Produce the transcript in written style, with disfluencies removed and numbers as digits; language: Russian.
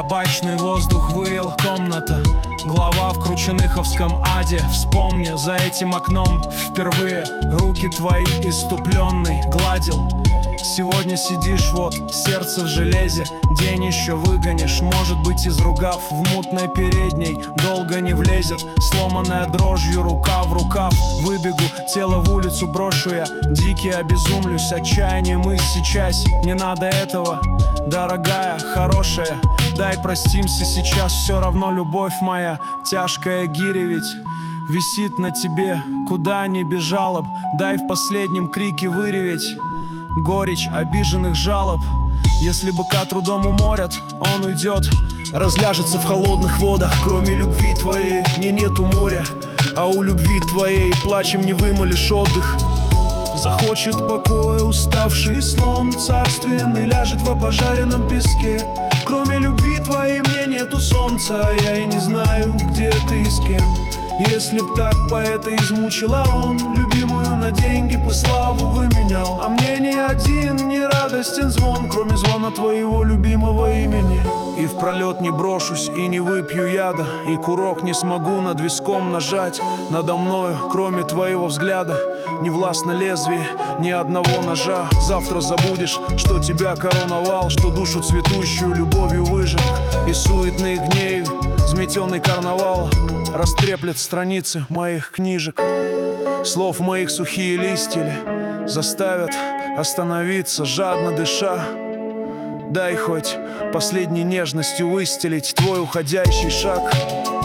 Табачный воздух выел комната, глава в Крученыховском аде. Вспомни, за этим окном впервые руки твои иступленный гладил. Сегодня сидишь, вот, сердце в железе. День еще выгонишь, может быть, изругав. В мутной передней долго не влезет. Сломанная дрожью рука в рукав. Выбегу, тело в улицу брошу я. Дикий обезумлюсь, отчаянием и сейчас. Не надо этого, дорогая, хорошая. Дай простимся сейчас, все равно любовь моя. Тяжкая гиря ведь висит на тебе, куда ни бежала б. Дай в последнем крике выреветь горечь обиженных жалоб. Если быка трудом уморят, он уйдет, разляжется в холодных водах. Кроме любви твоей мне нету моря, а у любви твоей плачем не вымолишь отдых. Захочет покоя уставший слон царственный, ляжет в пожаренном песке. Кроме любви твоей мне нету солнца, а я и не знаю, где ты и с кем. Если б так поэта измучила он, любимую на деньги по славу выменял. А мне ни один не радостен звон, кроме звона твоего любимого имени. И в пролет не брошусь, и не выпью яда, и курок не смогу над виском нажать. Надо мною, кроме твоего взгляда, не властно лезвие ни одного ножа. Завтра забудешь, что тебя короновал, что душу цветущую любовью выжег. И суетных дней взметенный карнавал растреплет страницы моих книжек. Слов моих сухие листья ли заставят остановиться, жадно дыша. Дай хоть последней нежностью выстелить твой уходящий шаг.